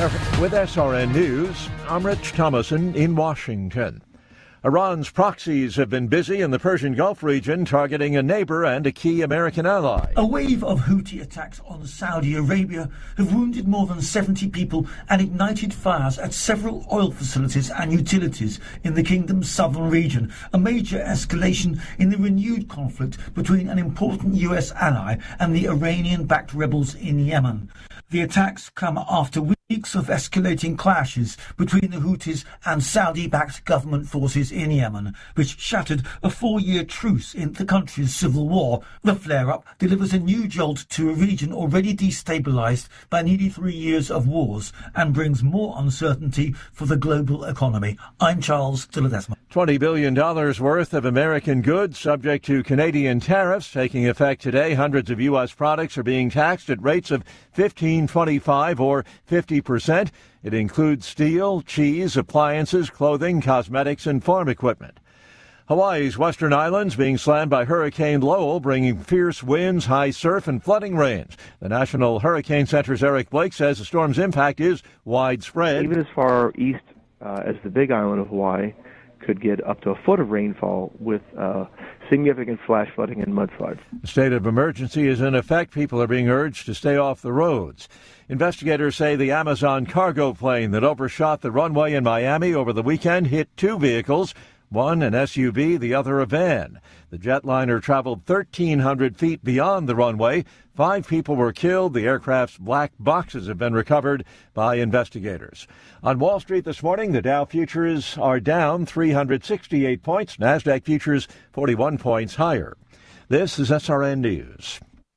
With SRN News, I'm Rich Thomason in Washington. Iran's proxies have been busy in the Persian Gulf region, targeting a neighbor and a key American ally. A wave of Houthi attacks on Saudi Arabia have wounded more than 70 people and ignited fires at several oil facilities and utilities in the kingdom's southern region, a major escalation in the renewed conflict between an important US ally and the Iranian-backed rebels in Yemen. The attacks come after weeks of escalating clashes between the Houthis and Saudi-backed government forces in Yemen, which shattered a 4-year truce in the country's civil war. The flare-up delivers a new jolt to a region already destabilized by nearly 3 years of wars and brings more uncertainty for the global economy. I'm Charles de Ledesma. $20 billion worth of American goods subject to Canadian tariffs taking effect today. Hundreds of U.S. products are being taxed at rates of 15, 25, or 50%. It includes steel, cheese, appliances, clothing, cosmetics, and farm equipment. Hawaii's western islands being slammed by Hurricane Lowell, bringing fierce winds, high surf, and flooding rains. The National Hurricane Center's Eric Blake says the storm's impact is widespread. Even as far east as the Big Island of Hawaii could get up to a foot of rainfall with significant flash flooding and mudslides. The state of emergency is in effect. People are being urged to stay off the roads. Investigators say the Amazon cargo plane that overshot the runway in Miami over the weekend hit 2 vehicles, one an SUV, the other a van. The jetliner traveled 1,300 feet beyond the runway. 5 people were killed. The aircraft's black boxes have been recovered by investigators. On Wall Street this morning, the Dow futures are down 368 points. NASDAQ futures 41 points higher. This is SRN News.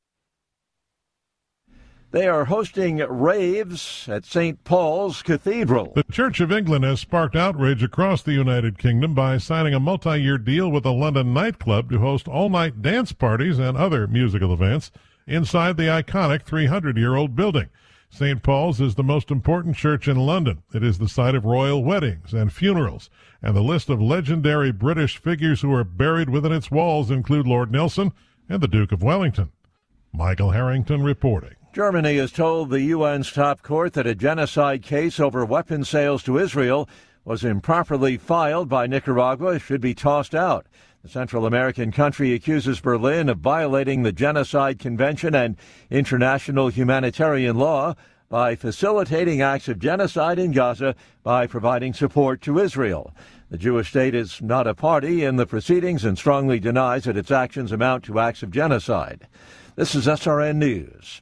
They are hosting raves at St. Paul's Cathedral. The Church of England has sparked outrage across the United Kingdom by signing a multi-year deal with a London nightclub to host all-night dance parties and other musical events inside the iconic 300-year-old building. St. Paul's is the most important church in London. It is the site of royal weddings and funerals, and the list of legendary British figures who are buried within its walls include Lord Nelson and the Duke of Wellington. Michael Harrington reporting. Germany has told the UN's top court that a genocide case over weapons sales to Israel was improperly filed by Nicaragua should be tossed out. The Central American country accuses Berlin of violating the Genocide Convention and international humanitarian law by facilitating acts of genocide in Gaza by providing support to Israel. The Jewish state is not a party in the proceedings and strongly denies that its actions amount to acts of genocide. This is SRN News.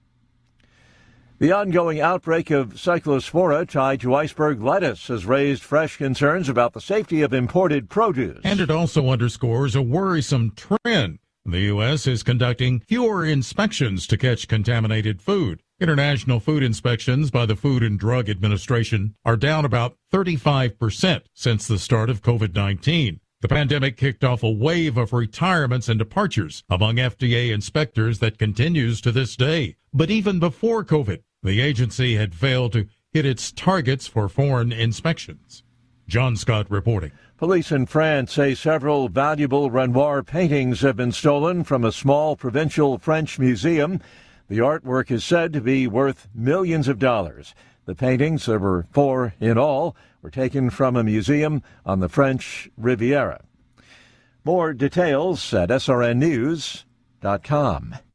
The ongoing outbreak of cyclospora tied to iceberg lettuce has raised fresh concerns about the safety of imported produce. And it also underscores a worrisome trend. The U.S. is conducting fewer inspections to catch contaminated food. International food inspections by the Food and Drug Administration are down about 35% since the start of COVID-19. The pandemic kicked off a wave of retirements and departures among FDA inspectors that continues to this day. But even before COVID, the agency had failed to hit its targets for foreign inspections. John Scott reporting. Police in France say several valuable Renoir paintings have been stolen from a small provincial French museum. The artwork is said to be worth millions of dollars. The paintings, there were 4 in all, were taken from a museum on the French Riviera. More details at srnnews.com.